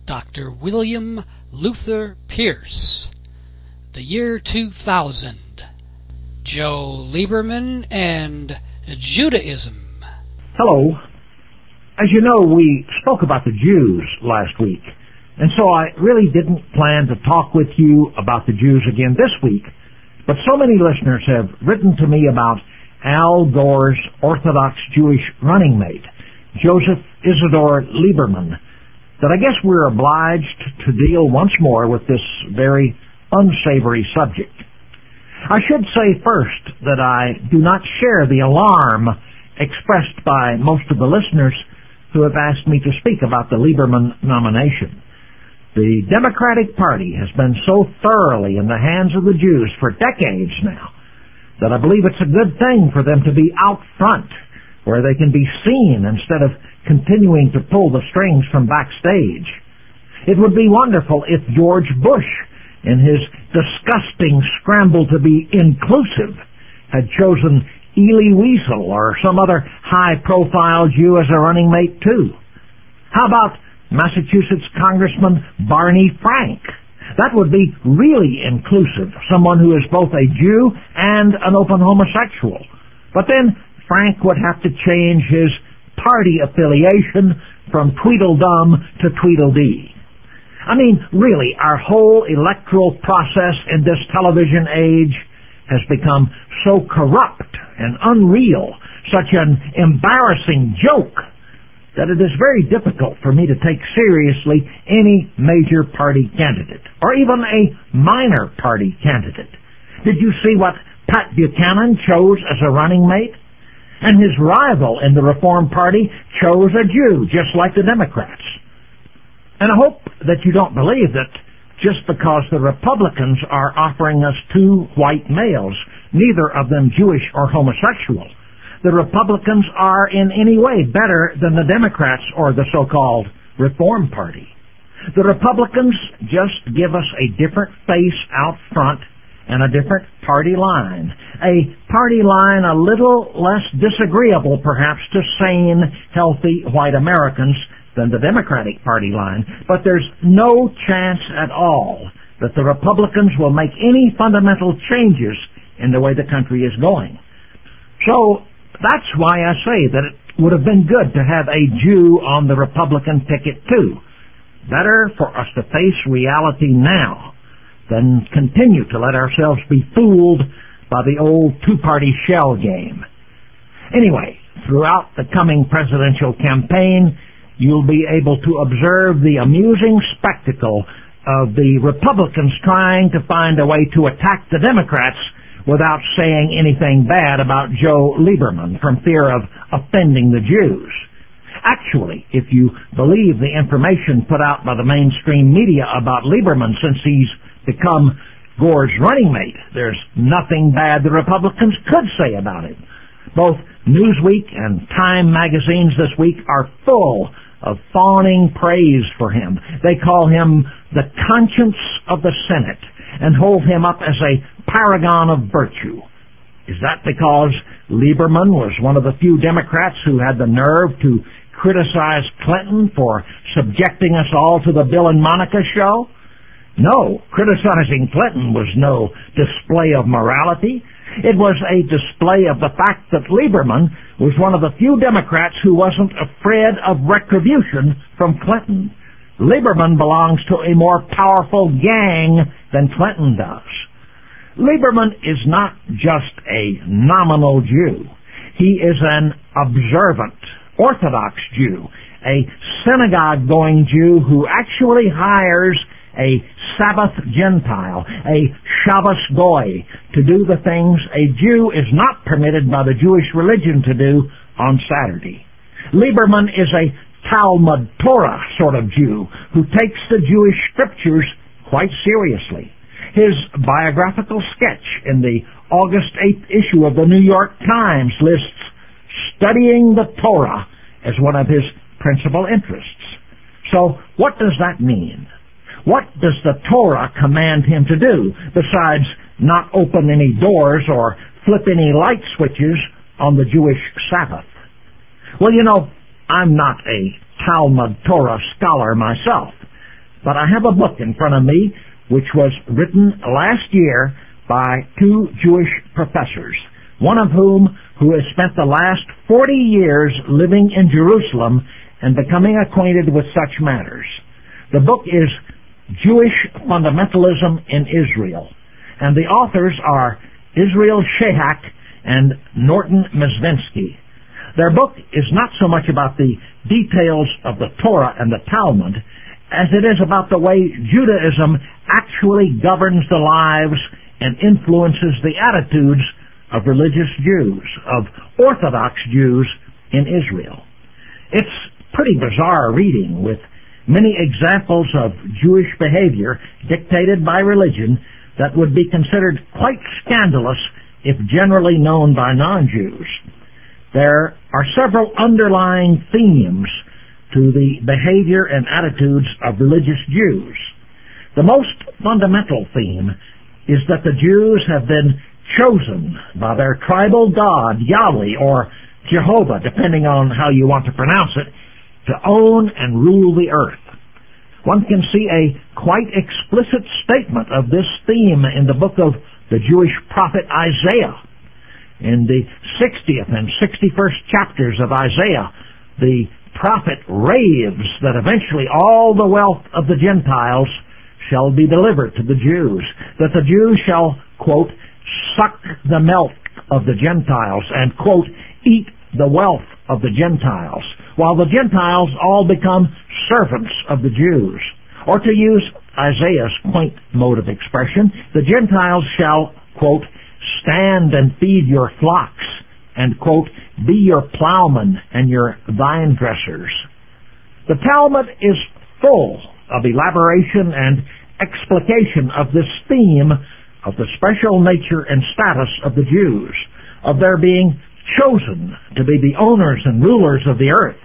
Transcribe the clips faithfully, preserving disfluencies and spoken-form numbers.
Doctor William Luther Pierce. The year two thousand. Joe Lieberman and Judaism. Hello. As you know, we spoke about the Jews last week, and so I really didn't plan to talk with you about the Jews again this week, but so many listeners have written to me about Al Gore's Orthodox Jewish running mate, Joseph Isidore Lieberman, that I guess we're obliged to deal once more with this very unsavory subject. I should say first that I do not share the alarm expressed by most of the listeners who have asked me to speak about the Lieberman nomination. The Democratic Party has been so thoroughly in the hands of the Jews for decades now that I believe it's a good thing for them to be out front, where they can be seen instead of continuing to pull the strings from backstage. It would be wonderful if George Bush, in his disgusting scramble to be inclusive, had chosen Elie Wiesel or some other high-profile Jew as a running mate, too. How about Massachusetts Congressman Barney Frank? That would be really inclusive, someone who is both a Jew and an open homosexual. But then Frank would have to change his party affiliation from Tweedledum to Tweedledee. I mean, really, our whole electoral process in this television age has become so corrupt and unreal, such an embarrassing joke, that it is very difficult for me to take seriously any major party candidate, or even a minor party candidate. Did you see what Pat Buchanan chose as a running mate? And his rival in the Reform Party chose a Jew, just like the Democrats. And I hope that you don't believe that just because the Republicans are offering us two white males, neither of them Jewish or homosexual, the Republicans are in any way better than the Democrats or the so-called Reform Party. The Republicans just give us a different face out front and a different party line. A party line a little less disagreeable, perhaps, to sane, healthy white Americans than the Democratic Party line. But there's no chance at all that the Republicans will make any fundamental changes in the way the country is going. So that's why I say that it would have been good to have a Jew on the Republican ticket, too. Better for us to face reality now than continue to let ourselves be fooled by the old two-party shell game. Anyway, throughout the coming presidential campaign, you'll be able to observe the amusing spectacle of the Republicans trying to find a way to attack the Democrats without saying anything bad about Joe Lieberman from fear of offending the Jews. Actually, if you believe the information put out by the mainstream media about Lieberman since he's become Gore's running mate, there's nothing bad the Republicans could say about him. Both Newsweek and Time magazines this week are full of fawning praise for him. They call him the conscience of the Senate and hold him up as a paragon of virtue. Is that because Lieberman was one of the few Democrats who had the nerve to criticize Clinton for subjecting us all to the Bill and Monica show? No, criticizing Clinton was no display of morality. It was a display of the fact that Lieberman was one of the few Democrats who wasn't afraid of retribution from Clinton. Lieberman belongs to a more powerful gang than Clinton does. Lieberman is not just a nominal Jew. He is an observant, Orthodox Jew, a synagogue-going Jew who actually hires a Sabbath Gentile, a Shabbos Goy, to do the things a Jew is not permitted by the Jewish religion to do on Saturday. Lieberman is a Talmud Torah sort of Jew who takes the Jewish scriptures quite seriously. His biographical sketch in the August eighth issue of the New York Times lists studying the Torah as one of his principal interests. So what does that mean? What does the Torah command him to do besides not open any doors or flip any light switches on the Jewish Sabbath? Well, you know, I'm not a Talmud Torah scholar myself, but I have a book in front of me which was written last year by two Jewish professors, one of whom who has spent the last forty years living in Jerusalem and becoming acquainted with such matters. The book is Jewish Fundamentalism in Israel, and the authors are Israel Shehak and Norton Mezvinsky. Their book is not so much about the details of the Torah and the Talmud as it is about the way Judaism actually governs the lives and influences the attitudes of religious Jews, of Orthodox Jews in Israel. It's pretty bizarre reading, with many examples of Jewish behavior dictated by religion that would be considered quite scandalous if generally known by non-Jews. There are several underlying themes to the behavior and attitudes of religious Jews. The most fundamental theme is that the Jews have been chosen by their tribal god, Yahweh, or Jehovah, depending on how you want to pronounce it, to own and rule the earth. One can see a quite explicit statement of this theme in the book of the Jewish prophet Isaiah. In the sixtieth and sixty-first chapters of Isaiah, the prophet raves that eventually all the wealth of the Gentiles shall be delivered to the Jews, that the Jews shall, quote, suck the milk of the Gentiles and, quote, eat the wealth of the Gentiles, while the Gentiles all become servants of the Jews. Or to use Isaiah's quaint mode of expression, the Gentiles shall, quote, stand and feed your flocks, and, quote, be your plowmen and your vine dressers. The Talmud is full of elaboration and explication of this theme of the special nature and status of the Jews, of their being chosen to be the owners and rulers of the earth.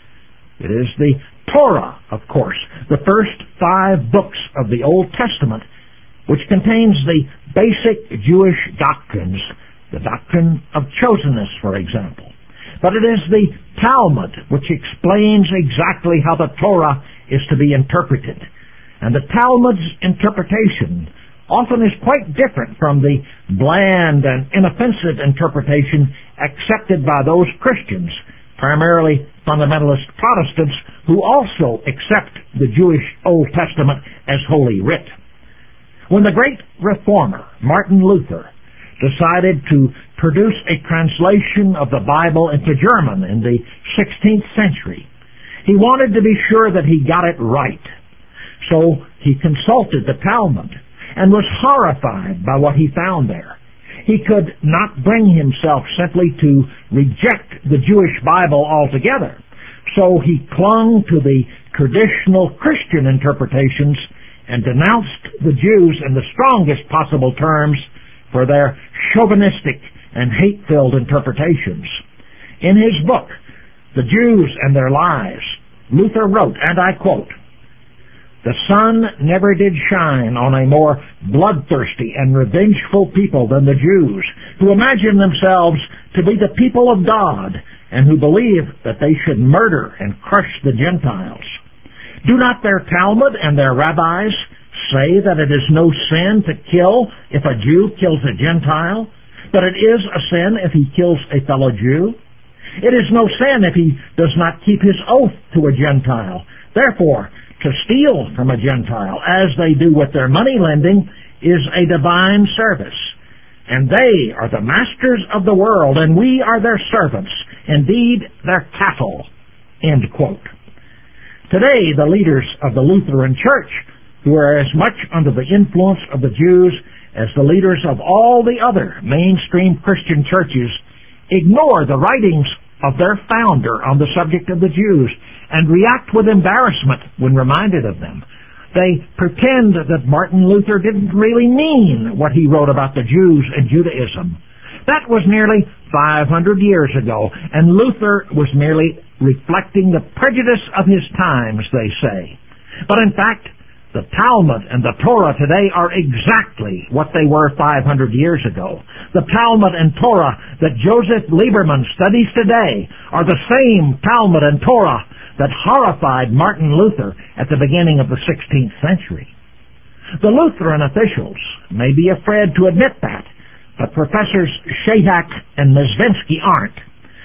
It is the Torah, of course, the first five books of the Old Testament, which contains the basic Jewish doctrines, the doctrine of chosenness, for example. But it is the Talmud which explains exactly how the Torah is to be interpreted. And the Talmud's interpretation often is quite different from the bland and inoffensive interpretation accepted by those Christians, primarily fundamentalist Protestants, who also accept the Jewish Old Testament as Holy Writ. When the great reformer, Martin Luther, decided to produce a translation of the Bible into German in the sixteenth century, he wanted to be sure that he got it right. So he consulted the Talmud and was horrified by what he found there. He could not bring himself simply to reject the Jewish Bible altogether, so he clung to the traditional Christian interpretations and denounced the Jews in the strongest possible terms for their chauvinistic and hate-filled interpretations. In his book, The Jews and Their Lies, Luther wrote, and I quote, "The sun never did shine on a more bloodthirsty and revengeful people than the Jews, who imagine themselves to be the people of God and who believe that they should murder and crush the Gentiles. Do not their Talmud and their rabbis say that it is no sin to kill if a Jew kills a Gentile, but it is a sin if he kills a fellow Jew? It is no sin if he does not keep his oath to a Gentile. Therefore, to steal from a Gentile, as they do with their money lending, is a divine service. And they are the masters of the world, and we are their servants, indeed their cattle." End quote. Today, the leaders of the Lutheran Church, who are as much under the influence of the Jews as the leaders of all the other mainstream Christian churches, ignore the writings of their founder on the subject of the Jews and react with embarrassment when reminded of them. They pretend that Martin Luther didn't really mean what he wrote about the Jews and Judaism. That was nearly five hundred years ago, and Luther was merely reflecting the prejudice of his times, they say. But in fact, the Talmud and the Torah today are exactly what they were five hundred years ago. The Talmud and Torah that Joseph Lieberman studies today are the same Talmud and Torah that horrified Martin Luther at the beginning of the sixteenth century. The Lutheran officials may be afraid to admit that, but Professors Shahak and Mezvinsky aren't.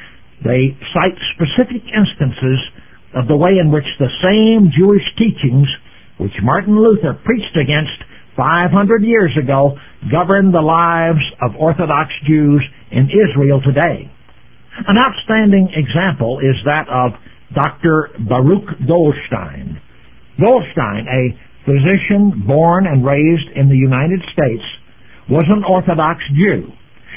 They cite specific instances of the way in which the same Jewish teachings which Martin Luther preached against five hundred years ago govern the lives of Orthodox Jews in Israel today. An outstanding example is that of Doctor Baruch Goldstein. Goldstein, a physician born and raised in the United States, was an Orthodox Jew.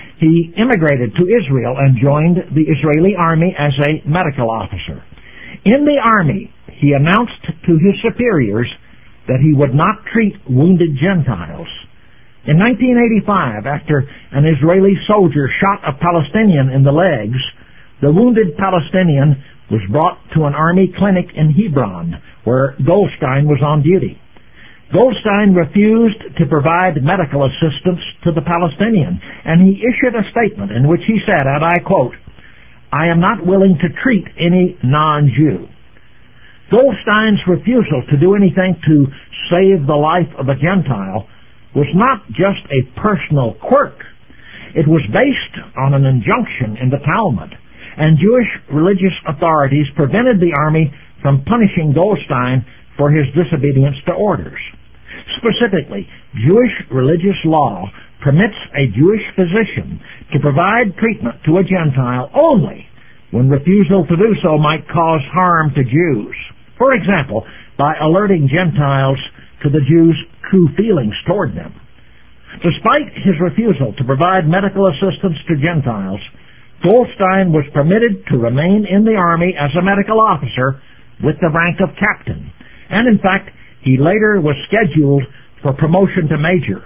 He immigrated to Israel and joined the Israeli army as a medical officer. In the army, he announced to his superiors that he would not treat wounded Gentiles. In nineteen eighty-five, after an Israeli soldier shot a Palestinian in the legs, the wounded Palestinian was brought to an army clinic in Hebron, where Goldstein was on duty. Goldstein refused to provide medical assistance to the Palestinian, and he issued a statement in which he said, and I quote, "I am not willing to treat any non-Jew." Goldstein's refusal to do anything to save the life of a Gentile was not just a personal quirk. It was based on an injunction in the Talmud, and Jewish religious authorities prevented the army from punishing Goldstein for his disobedience to orders. Specifically, Jewish religious law permits a Jewish physician to provide treatment to a Gentile only when refusal to do so might cause harm to Jews. For example, by alerting Gentiles to the Jews' true feelings toward them. Despite his refusal to provide medical assistance to Gentiles, Goldstein was permitted to remain in the army as a medical officer with the rank of captain, and in fact, he later was scheduled for promotion to major.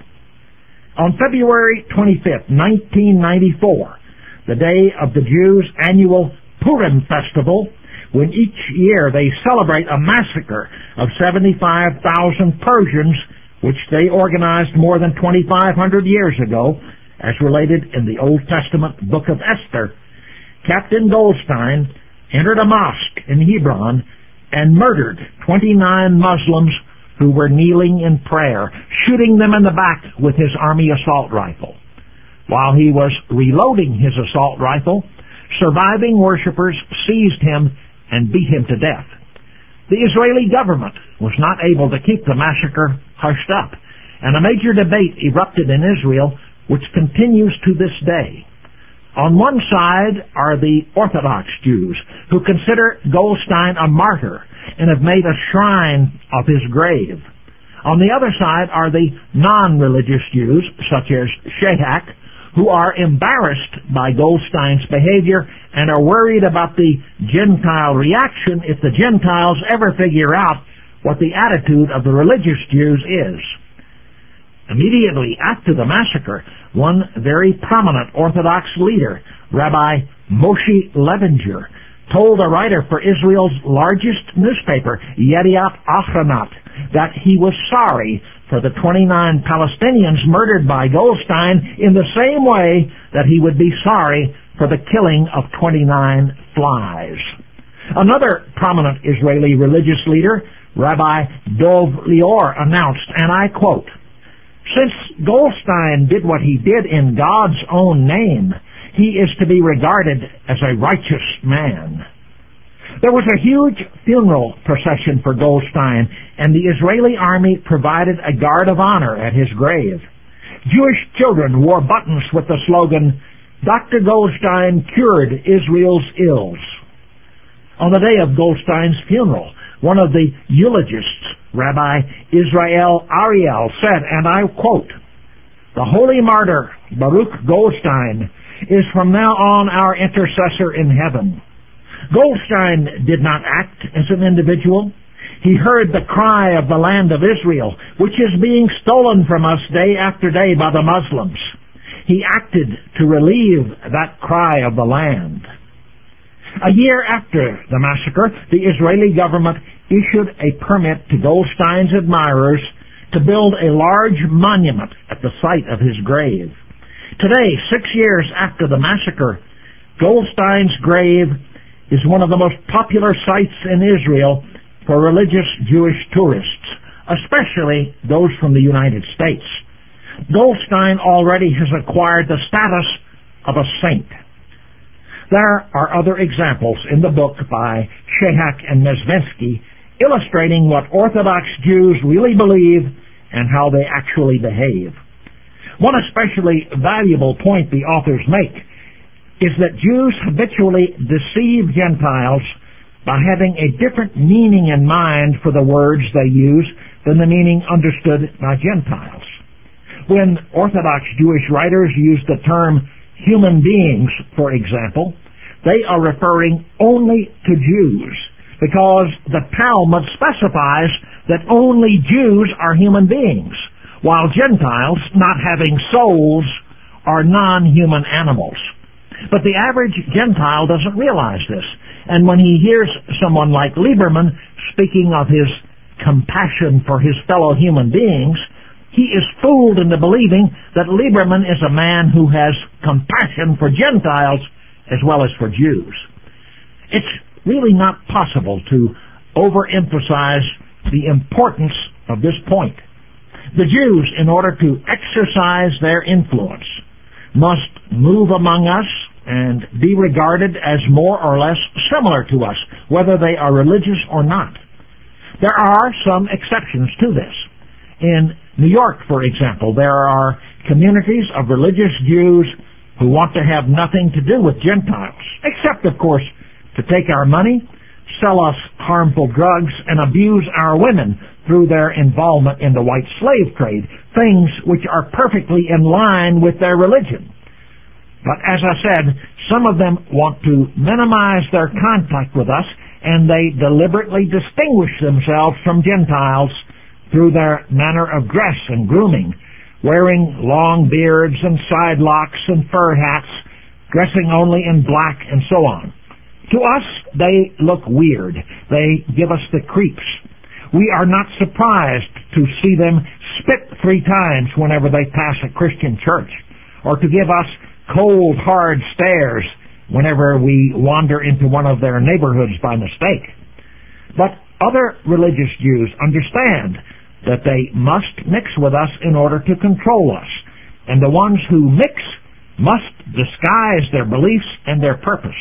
On February twenty-fifth, nineteen ninety-four, the day of the Jews' annual Purim festival, when each year they celebrate a massacre of seventy-five thousand Persians, which they organized more than twenty-five hundred years ago, as related in the Old Testament book of Esther, Captain Goldstein entered a mosque in Hebron and murdered twenty-nine Muslims who were kneeling in prayer, shooting them in the back with his army assault rifle. While he was reloading his assault rifle, surviving worshippers seized him and beat him to death. The Israeli government was not able to keep the massacre hushed up, and a major debate erupted in Israel, which continues to this day. On one side are the Orthodox Jews, who consider Goldstein a martyr and have made a shrine of his grave. On the other side are the non-religious Jews, such as Shahak, who are embarrassed by Goldstein's behavior and are worried about the Gentile reaction if the Gentiles ever figure out what the attitude of the religious Jews is. Immediately after the massacre, one very prominent Orthodox leader, Rabbi Moshe Levinger, told a writer for Israel's largest newspaper, Yediat Ahronot, that he was sorry for the twenty-nine Palestinians murdered by Goldstein in the same way that he would be sorry for the killing of twenty-nine flies. Another prominent Israeli religious leader, Rabbi Dov Lior, announced, and I quote, "Since Goldstein did what he did in God's own name, he is to be regarded as a righteous man." There was a huge funeral procession for Goldstein, and the Israeli army provided a guard of honor at his grave. Jewish children wore buttons with the slogan, "Doctor Goldstein cured Israel's ills." On the day of Goldstein's funeral, one of the eulogists, Rabbi Israel Ariel, said, and I quote, "The holy martyr Baruch Goldstein is from now on our intercessor in heaven." Goldstein did not act as an individual. He heard the cry of the land of Israel, which is being stolen from us day after day by the Muslims. He acted to relieve that cry of the land. A year after the massacre, the Israeli government issued a permit to Goldstein's admirers to build a large monument at the site of his grave. Today, six years after the massacre, Goldstein's grave is one of the most popular sites in Israel for religious Jewish tourists, especially those from the United States. Goldstein already has acquired the status of a saint. There are other examples in the book by Shehak and Nesvensky illustrating what Orthodox Jews really believe and how they actually behave. One especially valuable point the authors make is that Jews habitually deceive Gentiles by having a different meaning in mind for the words they use than the meaning understood by Gentiles. When Orthodox Jewish writers use the term human beings, for example, they are referring only to Jews, because the Talmud specifies that only Jews are human beings, while Gentiles, not having souls, are non-human animals. But the average Gentile doesn't realize this, and when he hears someone like Lieberman speaking of his compassion for his fellow human beings, he is fooled into believing that Lieberman is a man who has compassion for Gentiles as well as for Jews. It's really not possible to overemphasize the importance of this point. The Jews, in order to exercise their influence, must move among us and be regarded as more or less similar to us, whether they are religious or not. There are some exceptions to this. In New York, for example, there are communities of religious Jews who want to have nothing to do with Gentiles, except, of course, to take our money, sell us harmful drugs, and abuse our women through their involvement in the white slave trade, things which are perfectly in line with their religion. But as I said, some of them want to minimize their contact with us, and they deliberately distinguish themselves from Gentiles through their manner of dress and grooming, wearing long beards and side locks and fur hats, dressing only in black, and so on. To us, they look weird. They give us the creeps. We are not surprised to see them spit three times whenever they pass a Christian church, or to give us cold, hard stares whenever we wander into one of their neighborhoods by mistake. But other religious Jews understand that they must mix with us in order to control us, and the ones who mix must disguise their beliefs and their purpose.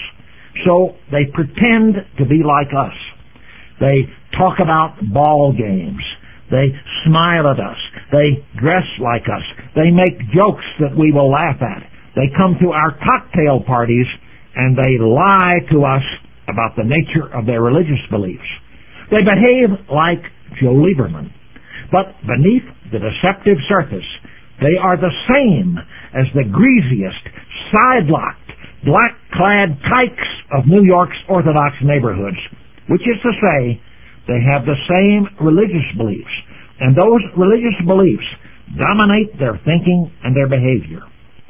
So they pretend to be like us. They talk about ball games. They smile at us. They dress like us. They make jokes that we will laugh at. They come to our cocktail parties and they lie to us about the nature of their religious beliefs. They behave like Joe Lieberman. But beneath the deceptive surface, they are the same as the greasiest, side-locked, black-clad tykes of New York's Orthodox neighborhoods, which is to say, they have the same religious beliefs, and those religious beliefs dominate their thinking and their behavior.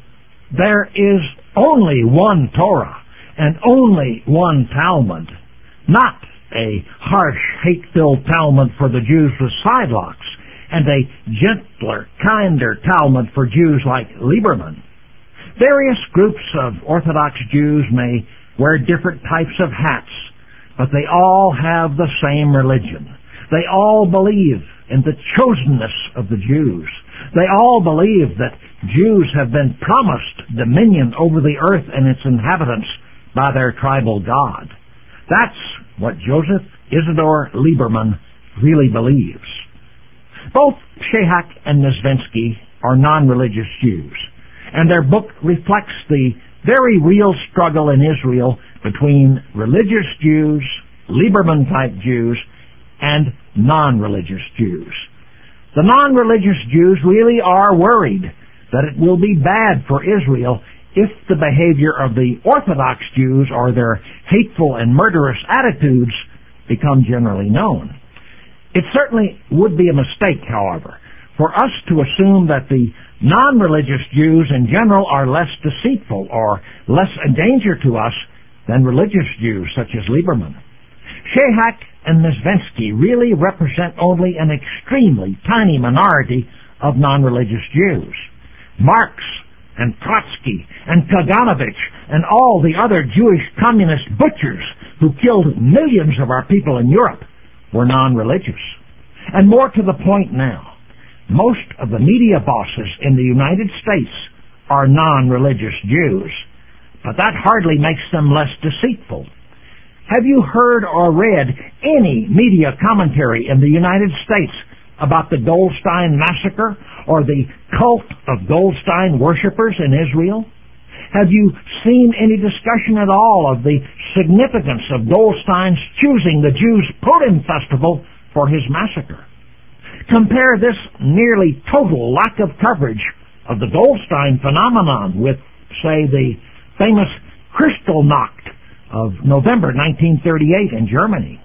There is only one Torah and only one Talmud, not a harsh, hate-filled Talmud for the Jews with sidelocks, and a gentler, kinder Talmud for Jews like Lieberman. Various groups of Orthodox Jews may wear different types of hats, but they all have the same religion. They all believe in the chosenness of the Jews. They all believe that Jews have been promised dominion over the earth and its inhabitants by their tribal God. That's what Joseph Isidore Lieberman really believes. Both Shehak and Nesvensky are non-religious Jews, and their book reflects the very real struggle in Israel between religious Jews, Lieberman-type Jews, and non-religious Jews. The non-religious Jews really are worried that it will be bad for Israel if the behavior of the Orthodox Jews or their hateful and murderous attitudes become generally known. It certainly would be a mistake, however, for us to assume that the non-religious Jews in general are less deceitful or less a danger to us than religious Jews such as Lieberman. Shehak and Nesvensky really represent only an extremely tiny minority of non-religious Jews. Marx and Trotsky and Kaganovich and all the other Jewish communist butchers who killed millions of our people in Europe were non-religious. And more to the point now, most of the media bosses in the United States are non-religious Jews, but that hardly makes them less deceitful. Have you heard or read any media commentary in the United States about the Goldstein massacre or the cult of Goldstein worshippers in Israel? Have you seen any discussion at all of the significance of Goldstein's choosing the Jews' Purim festival for his massacre? Compare this nearly total lack of coverage of the Goldstein phenomenon with, say, the famous Kristallnacht of November nineteen thirty-eight in Germany.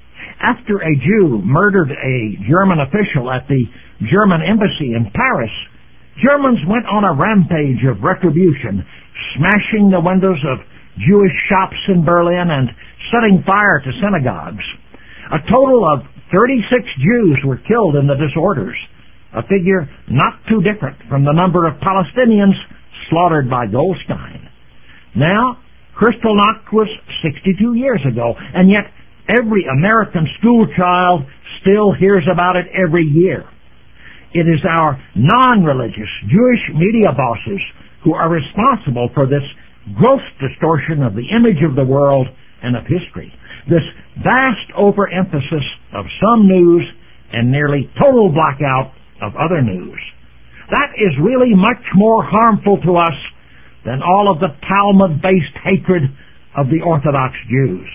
After a Jew murdered a German official at the German embassy in Paris, Germans went on a rampage of retribution, smashing the windows of Jewish shops in Berlin and setting fire to synagogues. A total of thirty-six Jews were killed in the disorders, a figure not too different from the number of Palestinians slaughtered by Goldstein. Now, Kristallnacht was sixty-two years ago, and yet every American schoolchild still hears about it every year. It is our non-religious Jewish media bosses who are responsible for this gross distortion of the image of the world and of history, this vast overemphasis of some news and nearly total blackout of other news. That is really much more harmful to us than all of the Talmud-based hatred of the Orthodox Jews.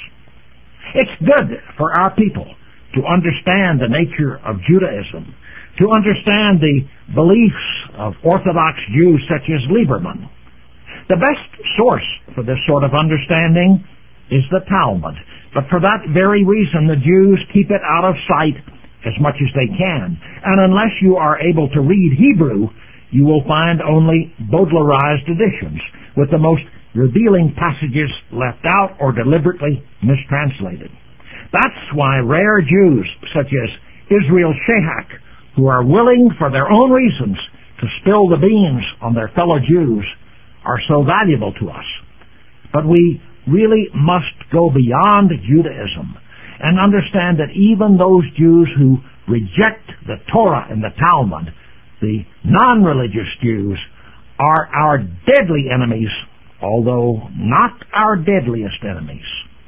It's good for our people to understand the nature of Judaism, to understand the beliefs of Orthodox Jews such as Lieberman. The best source for this sort of understanding is the Talmud, but for that very reason the Jews keep it out of sight as much as they can, and unless you are able to read Hebrew, you will find only Baudelarized editions with the most revealing passages left out or deliberately mistranslated. That's why rare Jews such as Israel Shehak, who are willing for their own reasons to spill the beans on their fellow Jews, are so valuable to us. But we really must go beyond Judaism and understand that even those Jews who reject the Torah and the Talmud, the non-religious Jews, are our deadly enemies, although not our deadliest enemies.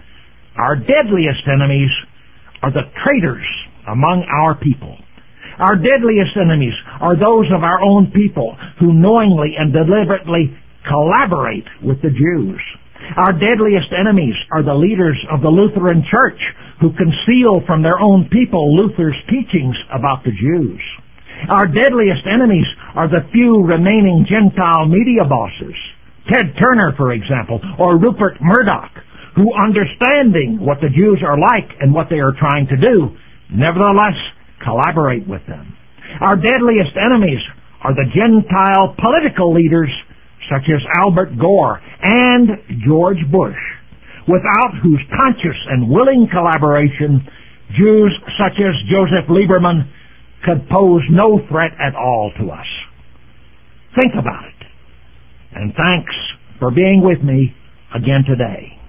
Our deadliest enemies are the traitors among our people. Our deadliest enemies are those of our own people who knowingly and deliberately collaborate with the Jews. Our deadliest enemies are the leaders of the Lutheran Church who conceal from their own people Luther's teachings about the Jews. Our deadliest enemies are the few remaining Gentile media bosses, Ted Turner, for example, or Rupert Murdoch, who, understanding what the Jews are like and what they are trying to do, nevertheless collaborate with them. Our deadliest enemies are the Gentile political leaders such as Albert Gore and George Bush, without whose conscious and willing collaboration Jews such as Joseph Lieberman could pose no threat at all to us. Think about it. And thanks for being with me again today.